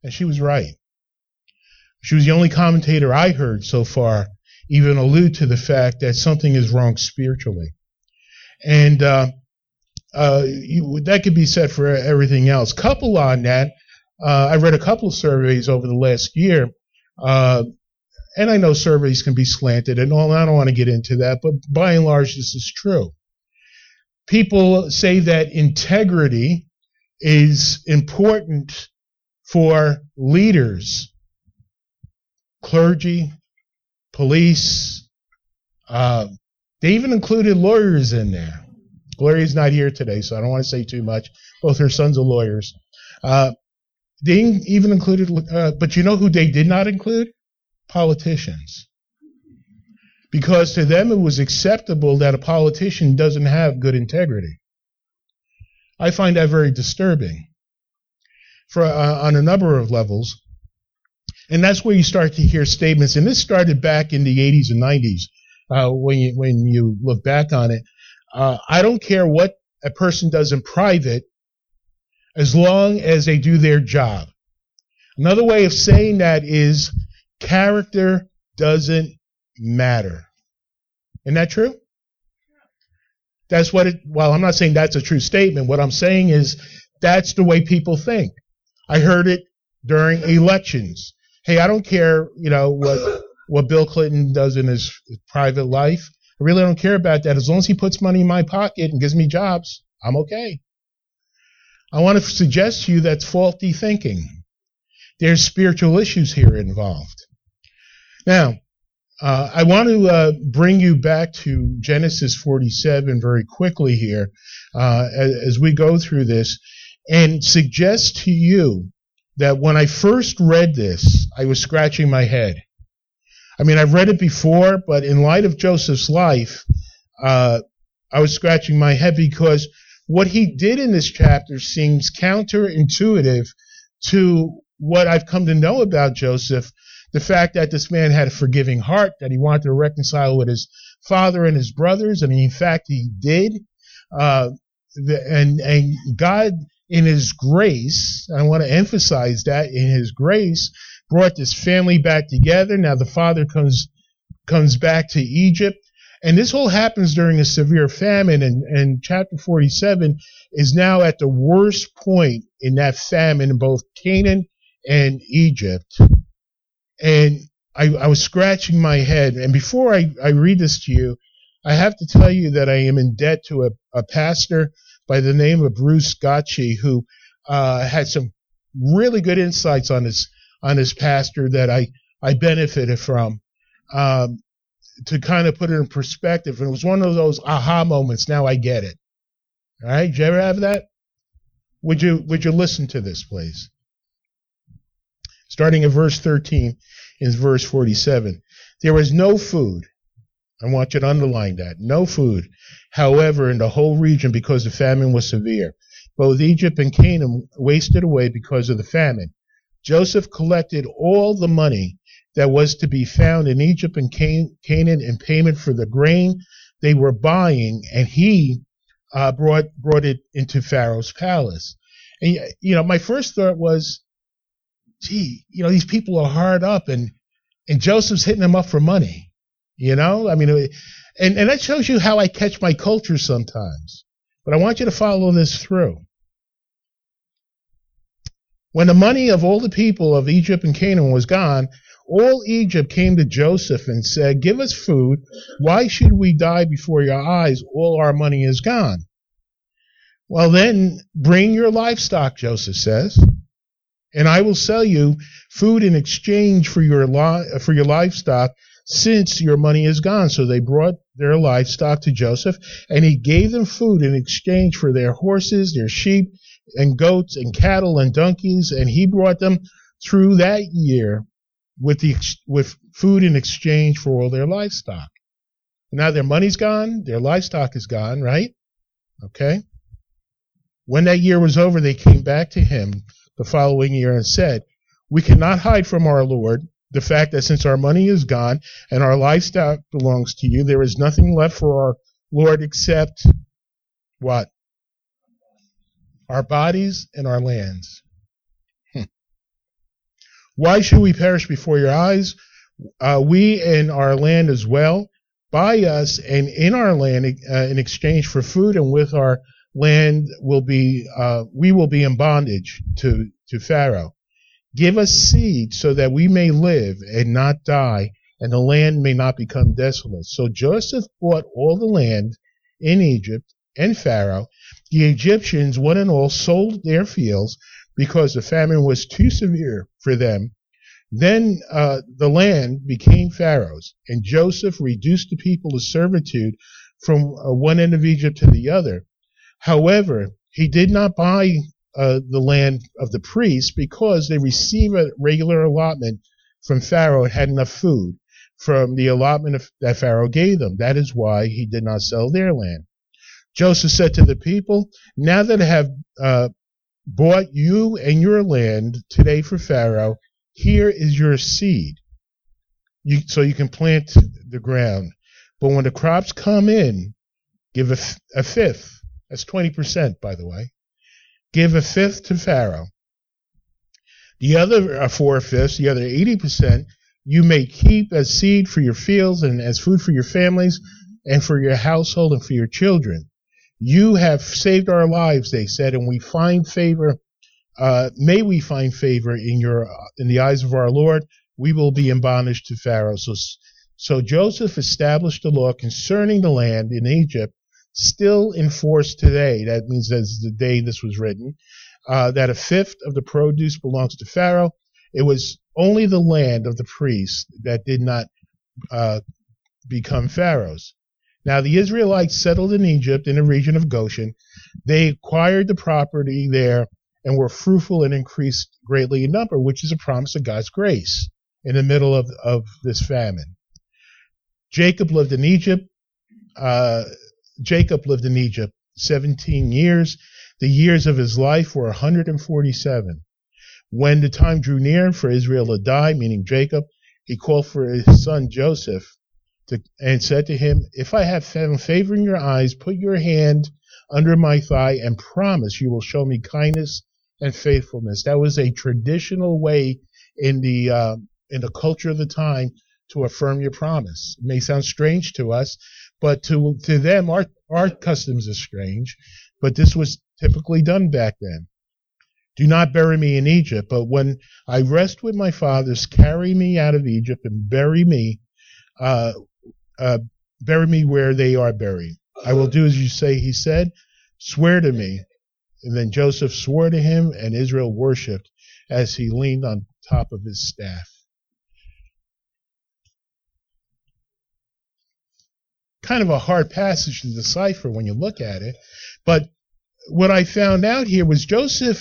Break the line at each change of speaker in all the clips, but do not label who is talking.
And she was right. She was the only commentator I heard so far even allude to the fact that something is wrong spiritually. And that could be said for everything else. Couple on that, I read a couple of surveys over the last year, and I know surveys can be slanted and all. I don't want to get into that, but by and large, this is true. People say that integrity is important for leaders, clergy, police. They even included lawyers in there. Gloria's not here today, so I don't want to say too much. Both her sons are lawyers. They even included, but you know who they did not include? Politicians. Because to them it was acceptable that a politician doesn't have good integrity. I find that very disturbing on a number of levels. And that's where you start to hear statements, and this started back in the 80s and 90s when you look back on it. I don't care what a person does in private as long as they do their job. Another way of saying that is character doesn't matter. Isn't that true? That's what well, I'm not saying that's a true statement. What I'm saying is that's the way people think. I heard it during elections. Hey, I don't care, what Bill Clinton does in his private life. I really don't care about that. As long as he puts money in my pocket and gives me jobs, I'm okay. I want to suggest to you that's faulty thinking. There's spiritual issues here involved. Now, I want to bring you back to Genesis 47 very quickly here as we go through this and suggest to you that when I first read this, I was scratching my head. I mean, I've read it before, but in light of Joseph's life, I was scratching my head because what he did in this chapter seems counterintuitive to what I've come to know about Joseph. The fact that this man had a forgiving heart, that he wanted to reconcile with his father and his brothers, and in fact he did. And God, in his grace, I want to emphasize that, in his grace, brought this family back together. Now the father comes back to Egypt. And this all happens during a severe famine. And chapter 47 is now at the worst point in that famine in both Canaan and Egypt. And I was scratching my head. And before I read this to you, I have to tell you that I am in debt to a pastor by the name of Bruce Gotchi, who had some really good insights on his pastor that I benefited from, to kind of put it in perspective. And it was one of those aha moments. Now I get it. All right. Did you ever have that? Would you listen to this, please? Starting at verse 13 in verse 47. There was no food. I want you to underline that. No food, however, in the whole region because the famine was severe. Both Egypt and Canaan wasted away because of the famine. Joseph collected all the money that was to be found in Egypt and Canaan in payment for the grain they were buying, and he brought it into Pharaoh's palace. And my first thought was, these people are hard up, and Joseph's hitting them up for money. And that shows you how I catch my culture sometimes. But I want you to follow this through. When the money of all the people of Egypt and Canaan was gone, all Egypt came to Joseph and said, "Give us food. Why should we die before your eyes? All our money is gone." Well, then bring your livestock, Joseph says, and I will sell you food in exchange for your livestock, since your money is gone. So they brought their livestock to Joseph, and he gave them food in exchange for their horses, their sheep, and goats, and cattle, and donkeys, and he brought them through that year with food in exchange for all their livestock. Now their money's gone, their livestock is gone, right? Okay. When that year was over, they came back to him the following year and said, "We cannot hide from our Lord the fact that since our money is gone and our livestock belongs to you, there is nothing left for our Lord except what? Our bodies and our lands." Why should we perish before your eyes? We and our land as well. Buy us and in our land in exchange for food, and with our land we will be in bondage to Pharaoh. Give us seed so that we may live and not die, and the land may not become desolate. So Joseph bought all the land in Egypt and Pharaoh. The Egyptians, one and all, sold their fields because the famine was too severe for them. Then the land became Pharaoh's, and Joseph reduced the people to servitude from one end of Egypt to the other. However, he did not buy the land of the priests because they received a regular allotment from Pharaoh and had enough food from the allotment that Pharaoh gave them. That is why he did not sell their land. Joseph said to the people, now that I have bought you and your land today for Pharaoh, here is your seed, so you can plant the ground. But when the crops come in, give a fifth. That's 20%, by the way. Give a fifth to Pharaoh. The other 4/5, the other 80%, you may keep as seed for your fields and as food for your families and for your household and for your children. You have saved our lives, they said, and we find favor. May we find favor in the eyes of our Lord. We will be in bondage to Pharaoh. So Joseph established a law concerning the land in Egypt, still in force today. That means as the day this was written, that a fifth of the produce belongs to Pharaoh. It was only the land of the priests that did not become Pharaoh's. Now the Israelites settled in Egypt in the region of Goshen. They acquired the property there and were fruitful and increased greatly in number, which is a promise of God's grace in the middle of this famine. Jacob lived in Egypt 17 years. The years of his life were 147. When the time drew near for Israel to die, meaning Jacob, he called for his son Joseph and said to him, if I have found favor in your eyes, put your hand under my thigh and promise you will show me kindness and faithfulness. That was a traditional way in the culture of the time to affirm your promise. It may sound strange to us, but to them, our customs are strange, but this was typically done back then. Do not bury me in Egypt, but when I rest with my fathers, carry me out of Egypt and bury me where they are buried. I will do as you say, he said. Swear to me. And then Joseph swore to him, and Israel worshipped as he leaned on top of his staff. Kind of a hard passage to decipher when you look at it. But what I found out here was Joseph,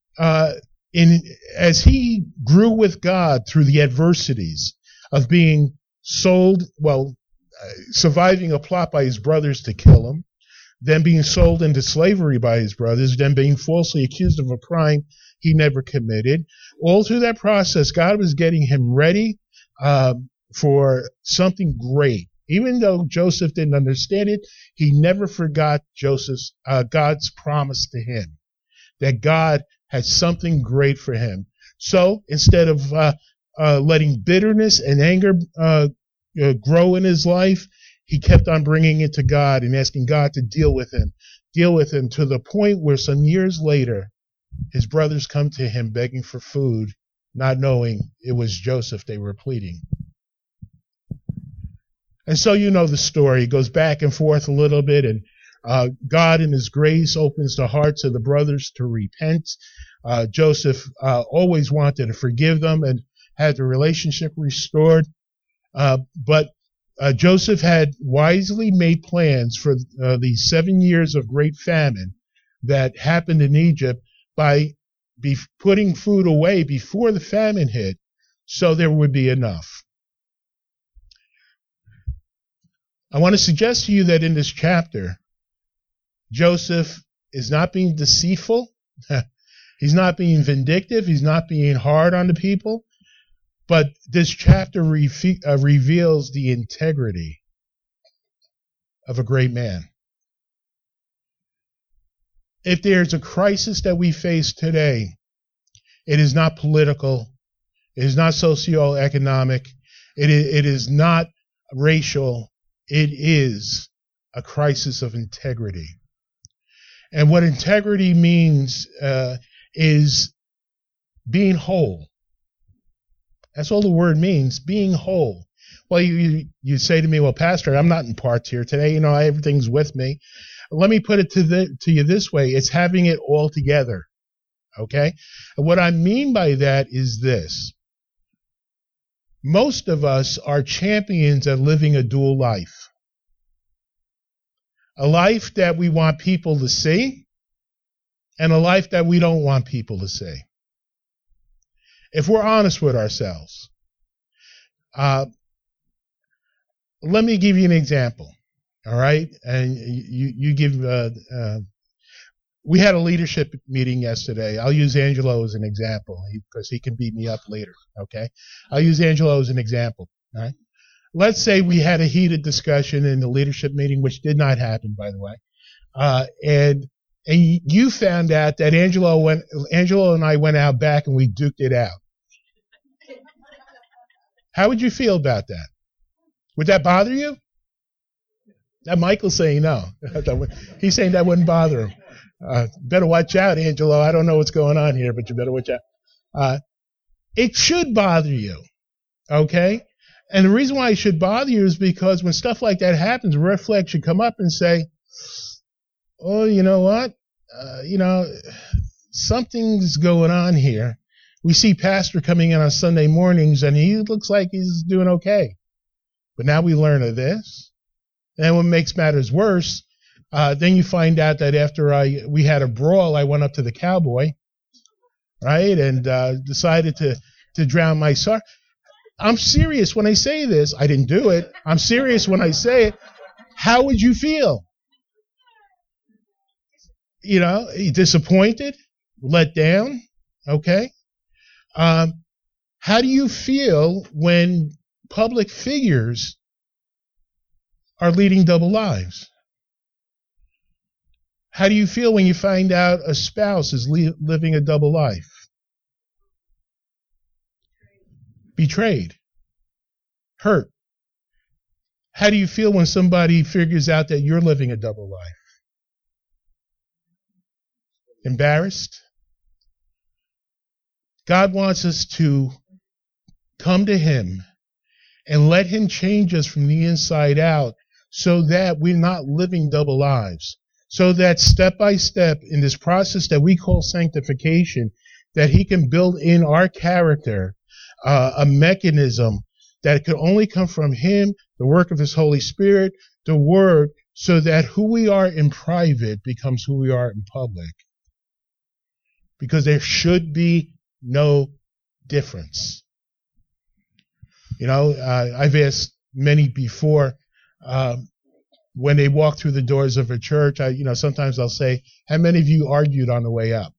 as he grew with God through the adversities of being sold, surviving a plot by his brothers to kill him, then being sold into slavery by his brothers, then being falsely accused of a crime he never committed. All through that process, God was getting him ready for something great. Even though Joseph didn't understand it, he never forgot God's promise to him, that God had something great for him. So instead of letting bitterness and anger grow in his life, he kept on bringing it to God and asking God to deal with him to the point where some years later, his brothers come to him begging for food, not knowing it was Joseph they were pleading. And so you know the story. It goes back and forth a little bit, and God in his grace opens the hearts of the brothers to repent. Joseph always wanted to forgive them and had the relationship restored. But Joseph had wisely made plans for the 7 years of great famine that happened in Egypt by putting food away before the famine hit so there would be enough. I want to suggest to you that in this chapter, Joseph is not being deceitful. He's not being vindictive. He's not being hard on the people. But this chapter reveals the integrity of a great man. If there's a crisis that we face today, it is not political. It is not socioeconomic. It is not racial. It is a crisis of integrity. And what integrity means is being whole. That's all the word means, being whole. Well, you say to me, well, Pastor, I'm not in parts here today. Everything's with me. Let me put it to you this way. It's having it all together. Okay? And what I mean by that is this. Most of us are champions at living a dual life. A life that we want people to see, and a life that we don't want people to see. If we're honest with ourselves. Let me give you an example. All right? And you give, we had a leadership meeting yesterday. I'll use Angelo as an example because he can beat me up later. Okay? I'll use Angelo as an example. All right? Let's say we had a heated discussion in the leadership meeting, which did not happen, by the way. And you found out that Angelo and I went out back and we duked it out. How would you feel about that? Would that bother you? That Michael's saying no. He's saying that wouldn't bother him. Better watch out, Angelo. I don't know what's going on here, but you better watch out. It should bother you, okay? And the reason why it should bother you is because when stuff like that happens, a red flag should come up and say, oh, you know what? Something's going on here. We see Pastor coming in on Sunday mornings, and he looks like he's doing okay. But now we learn of this. And what makes matters worse, then you find out that after we had a brawl, I went up to the cowboy, right, and decided to drown my sorrow. I'm serious when I say this. I didn't do it. I'm serious when I say it. How would you feel? Disappointed? Let down? Okay. How do you feel when public figures are leading double lives? How do you feel when you find out a spouse is living a double life? Betrayed. Hurt. How do you feel when somebody figures out that you're living a double life? Embarrassed? God wants us to come to Him and let Him change us from the inside out so that we're not living double lives. So that step by step in this process that we call sanctification, that He can build in our character a mechanism that could only come from Him, the work of His Holy Spirit, the Word, so that who we are in private becomes who we are in public. Because there should be no difference. I've asked many before, when they walk through the doors of a church, sometimes I'll say, how many of you argued on the way up?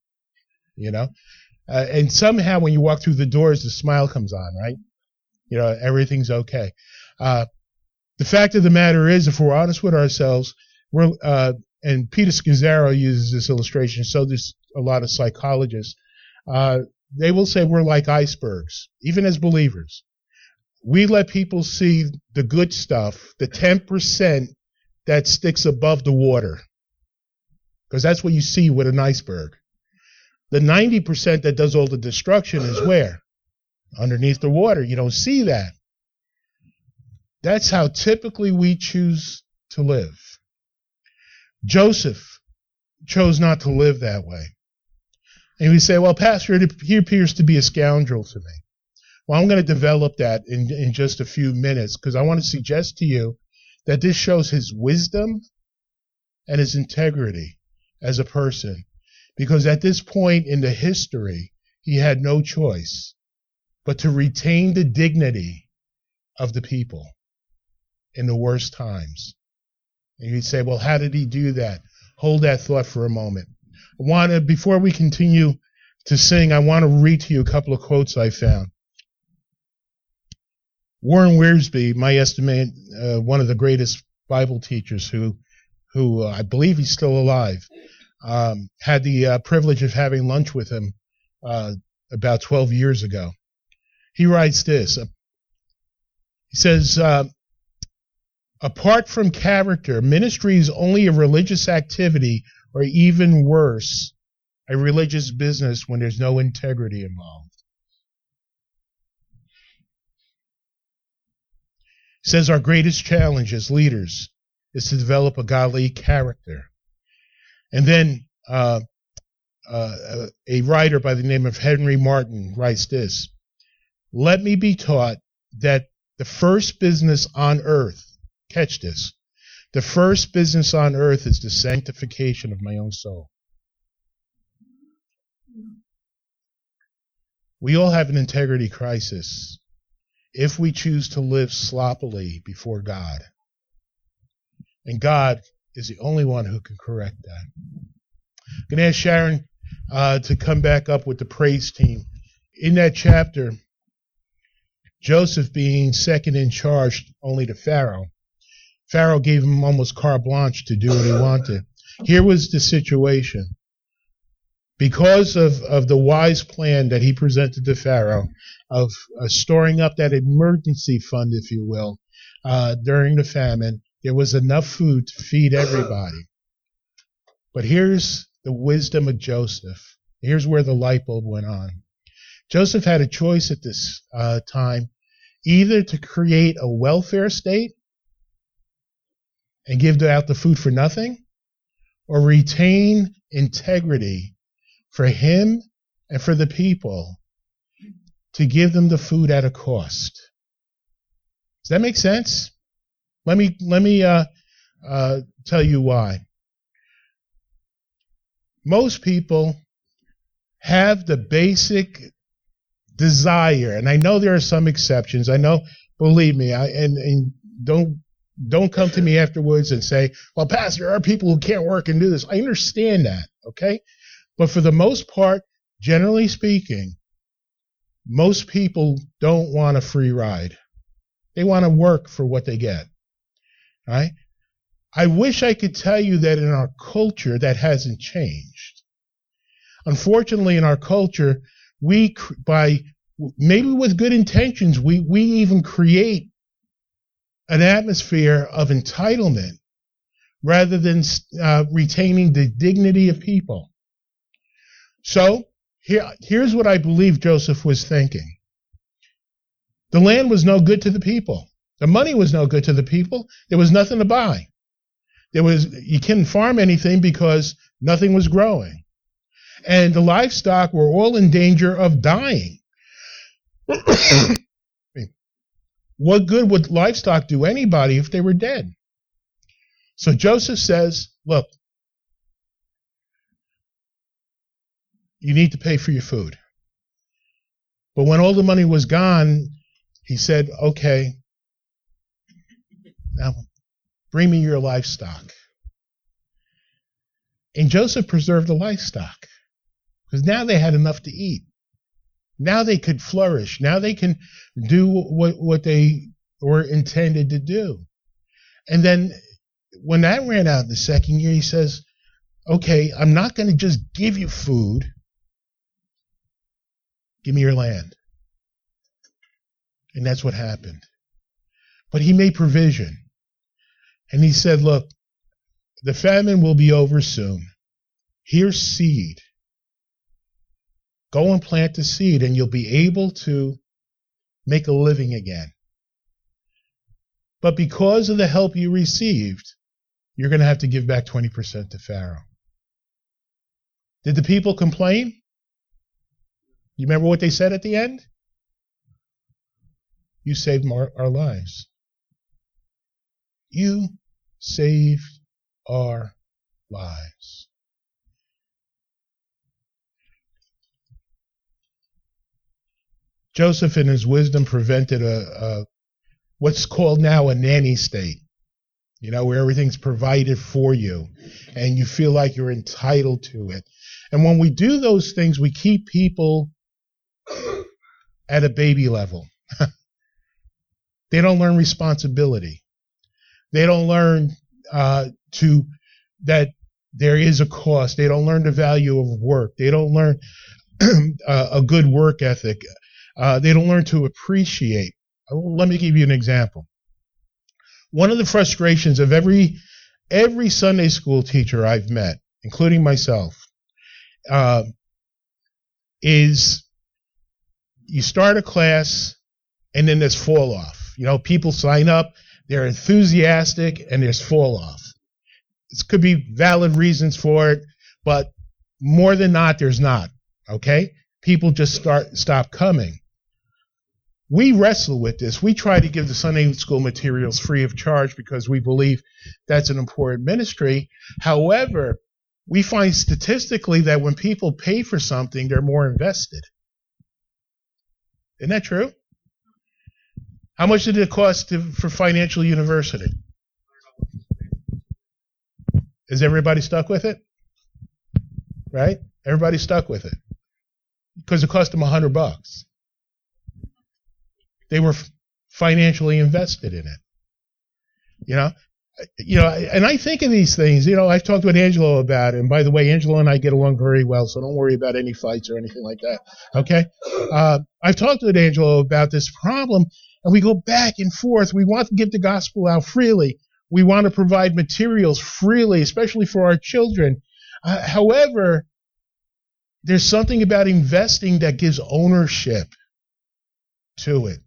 And somehow when you walk through the doors, the smile comes on, right? Everything's okay. The fact of the matter is, if we're honest with ourselves, and Peter Scazzaro uses this illustration, so does a lot of psychologists, they will say we're like icebergs, even as believers. We let people see the good stuff, the 10% that sticks above the water, because that's what you see with an iceberg. The 90% that does all the destruction is where? Underneath the water. You don't see that. That's how typically we choose to live. Joseph chose not to live that way. And we say, well, Pastor, he appears to be a scoundrel to me. Well, I'm going to develop that in just a few minutes, because I want to suggest to you that this shows his wisdom and his integrity as a person. Because at this point in the history, he had no choice but to retain the dignity of the people in the worst times. And you'd say, well, how did he do that? Hold that thought for a moment. Before we continue to sing, I want to read to you a couple of quotes I found. Warren Wiersbe, my estimate, one of the greatest Bible teachers who I believe he's still alive, had the privilege of having lunch with him about 12 years ago. He writes this. He says, apart from character, ministry is only a religious activity, or even worse, a religious business when there's no integrity involved. He says our greatest challenge as leaders is to develop a godly character. And then a writer by the name of Henry Martin writes this: let me be taught that the first business on earth, catch this, the first business on earth is the sanctification of my own soul. We all have an integrity crisis if we choose to live sloppily before God. And God is the only one who can correct that. I'm going to ask Sharon to come back up with the praise team. In that chapter, Joseph being second in charge only to Pharaoh, Pharaoh gave him almost carte blanche to do what he wanted. Here was the situation. Because of the wise plan that he presented to Pharaoh of storing up that emergency fund, if you will, during the famine, there was enough food to feed everybody. But here's the wisdom of Joseph. Here's where the light bulb went on. Joseph had a choice at this time, either to create a welfare state and give out the food for nothing, or retain integrity for him and for the people to give them the food at a cost. Does that make sense? Let me tell you why. Most people have the basic desire, and I know there are some exceptions. I know, believe me, and don't come to me afterwards and say, well, Pastor, there are people who can't work and do this. I understand that, okay? But for the most part, generally speaking, most people don't want a free ride. They want to work for what they get, right? I wish I could tell you that in our culture that hasn't changed. Unfortunately, in our culture, we, by maybe with good intentions, we even create an atmosphere of entitlement rather than retaining the dignity of people. So here's what I believe Joseph was thinking. The land was no good to the people. The money was no good to the people. There was nothing to buy. You couldn't farm anything because nothing was growing. And the livestock were all in danger of dying. What good would livestock do anybody if they were dead? So Joseph says, look, you need to pay for your food. But when all the money was gone, he said, okay, now bring me your livestock. And Joseph preserved the livestock because now they had enough to eat. Now they could flourish. Now they can do what they were intended to do. And then when that ran out the second year, he says, okay, I'm not going to just give you food. Give me your land. And that's what happened. But he made provision. And he said, look, the famine will be over soon. Here's seed. Go and plant the seed and you'll be able to make a living again. But because of the help you received, you're going to have to give back 20% to Pharaoh. Did the people complain? You remember what they said at the end? You saved our lives. You saved our lives. Joseph, in his wisdom, prevented what's called now a nanny state, where everything's provided for you and you feel like you're entitled to it. And when we do those things, we keep people at a baby level. They don't learn responsibility. They don't learn that there is a cost. They don't learn the value of work. They don't learn a good work ethic. They don't learn to appreciate. Let me give you an example. One of the frustrations of every Sunday school teacher I've met, including myself, is you start a class and then there's fall off. People sign up, they're enthusiastic, and there's fall off. This could be valid reasons for it, but more than not, there's not. Okay? People just stop coming. We wrestle with this. We try to give the Sunday school materials free of charge because we believe that's an important ministry. However, we find statistically that when people pay for something, they're more invested. Isn't that true? How much did it cost for Financial University? Is everybody stuck with it? Right? Everybody's stuck with it. Because it cost them $100. They were financially invested in it. And I think of these things. I've talked with Angelo about it. And by the way, Angelo and I get along very well, so don't worry about any fights or anything like that. Okay? I've talked with Angelo about this problem, and we go back and forth. We want to give the gospel out freely. We want to provide materials freely, especially for our children. However, there's something about investing that gives ownership to it.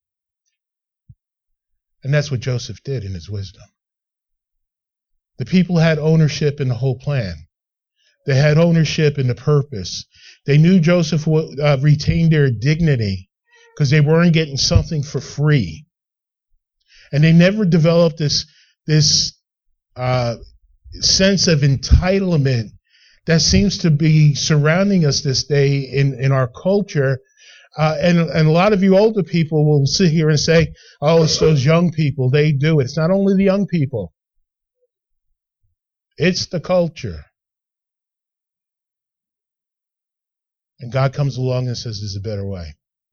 And that's what Joseph did in his wisdom. The people had ownership in the whole plan. They had ownership in the purpose. They knew Joseph would retain their dignity because they weren't getting something for free. And they never developed this sense of entitlement that seems to be surrounding us this day in our culture. And a lot of you older people will sit here and say, oh, it's those young people, they do it. It's not only the young people. It's the culture. And God comes along and says there's a better way.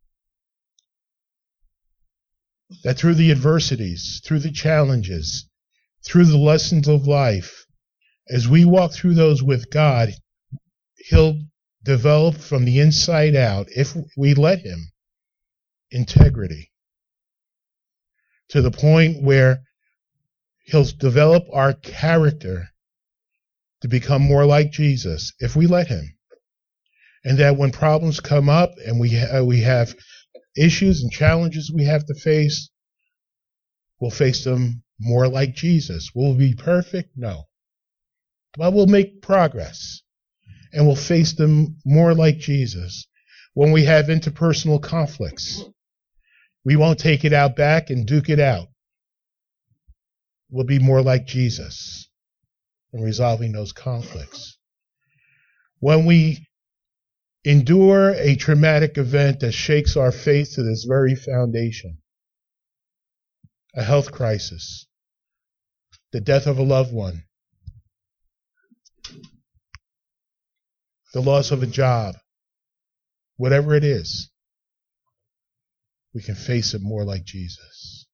That through the adversities, through the challenges, through the lessons of life, as we walk through those with God, He'll develop from the inside out, if we let Him, integrity. To the point where He'll develop our character to become more like Jesus, if we let Him. And that when problems come up and we have issues and challenges we have to face, we'll face them more like Jesus. Will we be perfect? No. But we'll make progress. And we'll face them more like Jesus. When we have interpersonal conflicts, we won't take it out back and duke it out. We'll be more like Jesus in resolving those conflicts. When we endure a traumatic event that shakes our faith to this very foundation, a health crisis, the death of a loved one, the loss of a job, whatever it is, we can face it more like Jesus.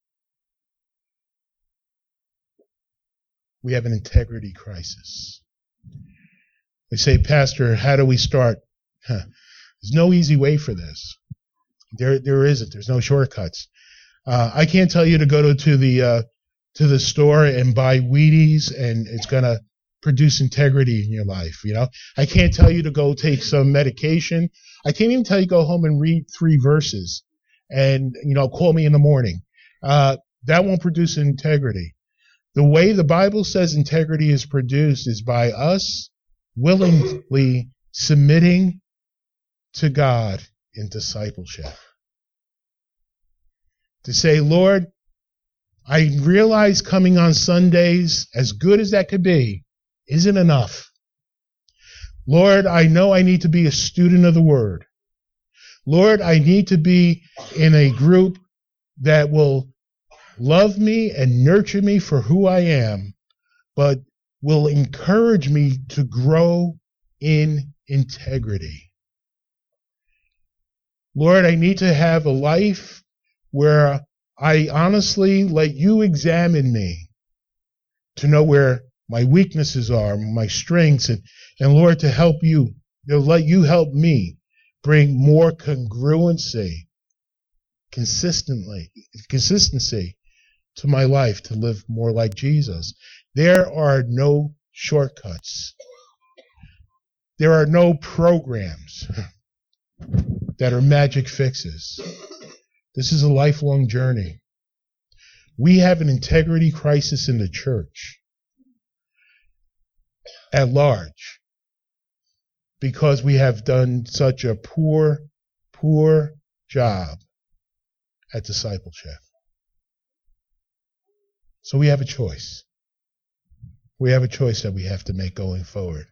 We have an integrity crisis. They say, Pastor, how do we start? There's no easy way for this. There isn't. There's no shortcuts. I can't tell you to go to the store and buy Wheaties and it's going to produce integrity in your life. I can't tell you to go take some medication. I can't even tell you to go home and read 3 verses and, call me in the morning. That won't produce integrity. The way the Bible says integrity is produced is by us willingly submitting to God in discipleship. To say, Lord, I realize coming on Sundays, as good as that could be, isn't enough. Lord, I know I need to be a student of the Word. Lord, I need to be in a group that will love me and nurture me for who I am, but will encourage me to grow in integrity. Lord, I need to have a life where I honestly let you examine me to know where my weaknesses are, my strengths, and Lord, to help you, let you help me bring more consistency to my life to live more like Jesus. There are no shortcuts. There are no programs that are magic fixes. This is a lifelong journey. We have an integrity crisis in the church at large because we have done such a poor job at discipleship. So we have a choice. We have a choice that we have to make going forward.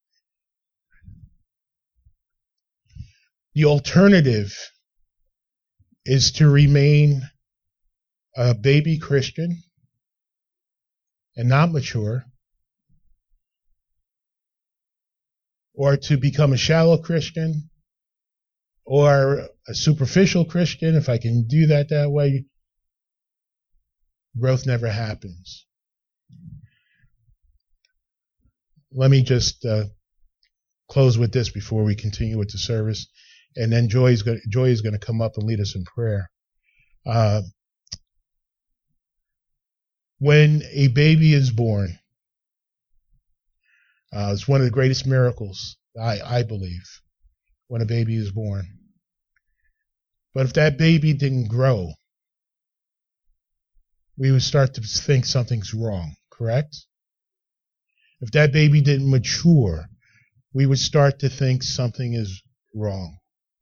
The alternative is to remain a baby Christian and not mature, or to become a shallow Christian or a superficial Christian. If I can do that way, growth never happens. Let me just close with this before we continue with the service, and then Joy is going to come up and lead us in prayer. When a baby is born, it's one of the greatest miracles, I believe, when a baby is born. But if that baby didn't grow, we would start to think something's wrong, correct? If that baby didn't mature, we would start to think something is wrong.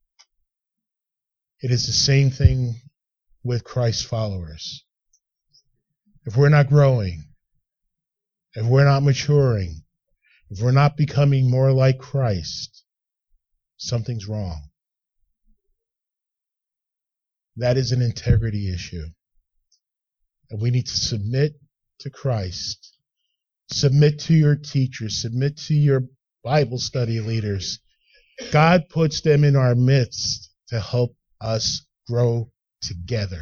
It is the same thing with Christ's followers. If we're not growing, if we're not maturing, if we're not becoming more like Christ, something's wrong. That is an integrity issue. And we need to submit to Christ. Submit to your teachers. Submit to your Bible study leaders. God puts them in our midst to help us grow together.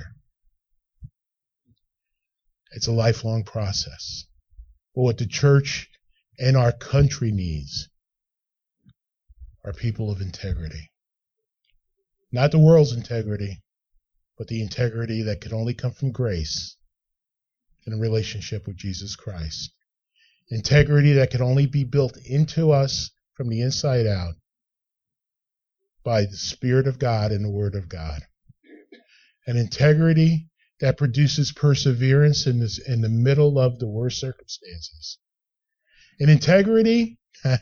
It's a lifelong process. But what the church and our country needs are people of integrity. Not the world's integrity, but the integrity that can only come from grace in a relationship with Jesus Christ. Integrity that can only be built into us from the inside out by the Spirit of God and the Word of God. An integrity that produces perseverance in the middle of the worst circumstances. An integrity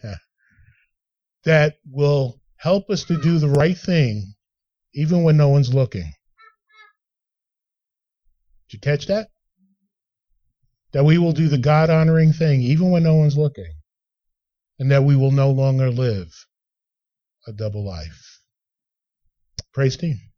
that will help us to do the right thing even when no one's looking. Did you catch that? That we will do the God-honoring thing even when no one's looking. And that we will no longer live a double life. Praise team.